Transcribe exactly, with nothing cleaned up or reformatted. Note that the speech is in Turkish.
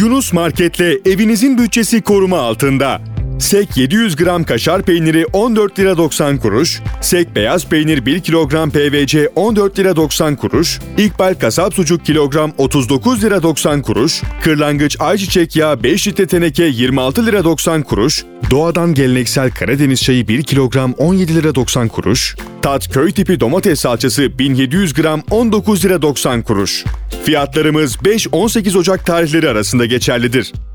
Yunus Market'le evinizin bütçesi koruma altında. Sek yedi yüz gram kaşar peyniri on dört lira doksan kuruş, Sek beyaz peynir bir kilogram P V C on dört lira doksan kuruş, İkbal kasap sucuk kilogram otuz dokuz lira doksan kuruş, Kırlangıç ayçiçek yağı beş litre teneke yirmi altı lira doksan kuruş, Doğadan geleneksel Karadeniz çayı bir kilogram on yedi lira doksan kuruş, Tat köy tipi domates salçası bin yedi yüz gram on dokuz lira doksan kuruş. Fiyatlarımız beş on sekiz Ocak tarihleri arasında geçerlidir.